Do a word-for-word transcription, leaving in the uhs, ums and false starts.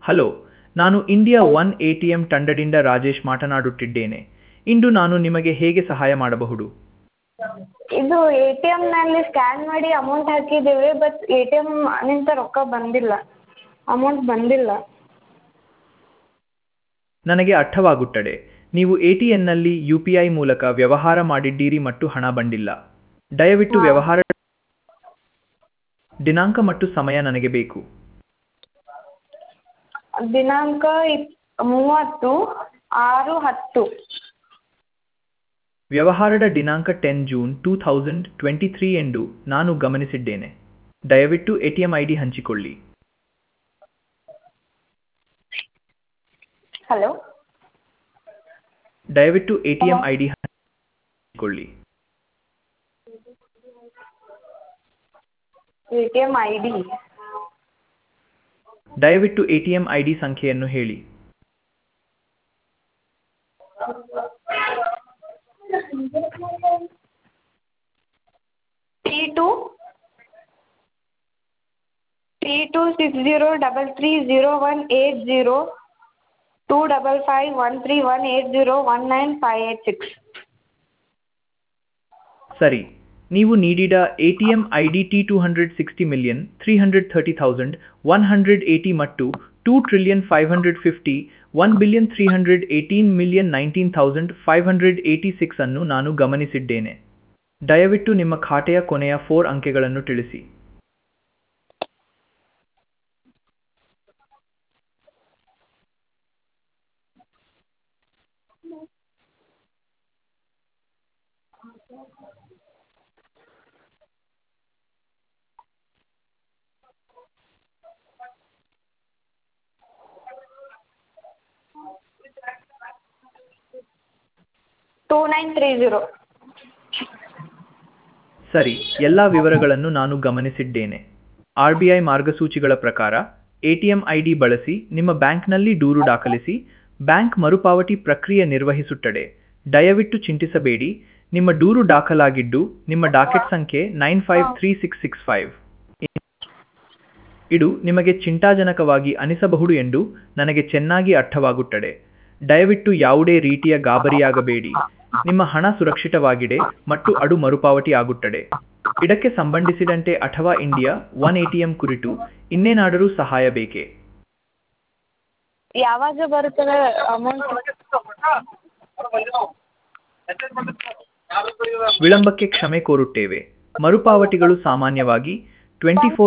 Hello, ನಾನು India one A T M ತಂಡದಿಂದ ರಾಜೇಶ್ ಮಾತನಾಡುತ್ತಿದ್ದೇನೆ. ಇಂದು ನಾನು ನಿಮಗೆ ಹೇಗೆ ಸಹಾಯ ಮಾಡಬಹುದು? ಇದು ಎ ಟಿ ಎಮ್ನಲ್ಲಿ ಸ್ಕ್ಯಾನ್ ಮಾಡಿ ಅಮೌಂಟ್ ಹಾಕಿದ್ದೀವಿ, ಬಟ್ ಎ ಟಿ ಎಮ್ನಿಂದ ರೊಕ್ಕ ಬಂದಿಲ್ಲ, ಅಮೌಂಟ್ ಬಂದಿಲ್ಲ. ನನಗೆ ಅರ್ಥವಾಗುತ್ತದೆ. ನೀವು ಎ ಟಿ ಎಮ್ನಲ್ಲಿ ಯು ಪಿ ಐ ಮೂಲಕ ವ್ಯವಹಾರ ಮಾಡಿದ್ದೀರಿ ಮತ್ತು ಹಣ ಬಂದಿಲ್ಲ. ದಯವಿಟ್ಟು ಹಾಂ. ವ್ಯವಹಾರ ದಿನಾಂಕ ಮತ್ತು ಸಮಯ ನನಗೆ ಬೇಕು. ದಿನಾಂಕ ಇಪ್ ಮೂವತ್ತು ಆರು ಹತ್ತು. ವ್ಯವಹಾರದ ದಿನಾಂಕ ten June two thousand twenty three ಎಂದು ನಾನು ಗಮನಿಸಿದ್ದೇನೆ. ದಯವಿಟ್ಟು A T M I D ಹಂಚಿಕೊಳ್ಳಿ. ಹಲೋ ದಯವಿಟ್ಟು A T M I D ಹಂಚಿಕೊಳ್ಳಿ. A T M I D ದಯವಿಟ್ಟು A T M I D ಸಂಖ್ಯೆಯನ್ನು ಹೇಳಿ. T two T two six zero double three zero one eight zero two double five one three one eight zero one nine five eight six. ಸರಿ, ನೀವು ನೀಡಿದ A T M I D T two hundred sixty million three hundred thirty thousand one hundred eighty ಮತ್ತು two trillion five hundred fifty one billion three hundred eighteen million nineteen thousand five hundred eighty six ಅನ್ನು ನಾನು ಗಮನಿಸಿದ್ದೇನೆ. ದಯವಿಟ್ಟು ನಿಮ್ಮ ಖಾತೆಯ ಕೊನೆಯ four ಅಂಕೆಗಳನ್ನು ತಿಳಿಸಿ. Two nine three zero. ಸರಿ, ಎಲ್ಲ ವಿವರಗಳನ್ನು ನಾನು ಗಮನಿಸಿದ್ದೇನೆ. ಆರ್ ಬಿ ಐ ಮಾರ್ಗಸೂಚಿಗಳ ಪ್ರಕಾರ A T M I D ಬಳಸಿ ನಿಮ್ಮ ಬ್ಯಾಂಕ್ನಲ್ಲಿ ದೂರು ದಾಖಲಿಸಿ. ಬ್ಯಾಂಕ್ ಮರುಪಾವತಿ ಪ್ರಕ್ರಿಯೆ ನಿರ್ವಹಿಸುತ್ತದೆ. ದಯವಿಟ್ಟು ಚಿಂತಿಸಬೇಡಿ, ನಿಮ್ಮ ದೂರು ದಾಖಲಾಗಿದ್ದು ನಿಮ್ಮ ಡಾಕೆಟ್ ಸಂಖ್ಯೆ nine five three six six five. ಇದು ನಿಮಗೆ ಚಿಂತಾಜನಕವಾಗಿ ಅನಿಸಬಹುದು ಎಂದು ನನಗೆ ಚೆನ್ನಾಗಿ ಅರ್ಥವಾಗುತ್ತದೆ. ದಯವಿಟ್ಟು ಯಾವುದೇ ರೀತಿಯ ಗಾಬರಿಯಾಗಬೇಡಿ. ನಿಮ್ಮ ಹಣ ಸುರಕ್ಷಿತವಾಗಿದೆ ಮತ್ತು ಅದು ಮರುಪಾವತಿ ಆಗುತ್ತದೆ. ಇದಕ್ಕೆ ಸಂಬಂಧಿಸಿದಂತೆ ಅಥವಾ India one A T M ಕುರಿತು ಇನ್ನೇನಾದರೂ ಸಹಾಯ ಬೇಕೇ? ಯಾವಾಗ ಬರುತ್ತದೆ ಅಮೌಂಟ್? ವಿಳಂಬಕ್ಕೆ ಕ್ಷಮೆ ಕೋರುತ್ತೇವೆ. ಮರುಪಾವತಿಗಳು ಸಾಮಾನ್ಯವಾಗಿ ಟ್ವೆಂಟಿ ಫೋರ್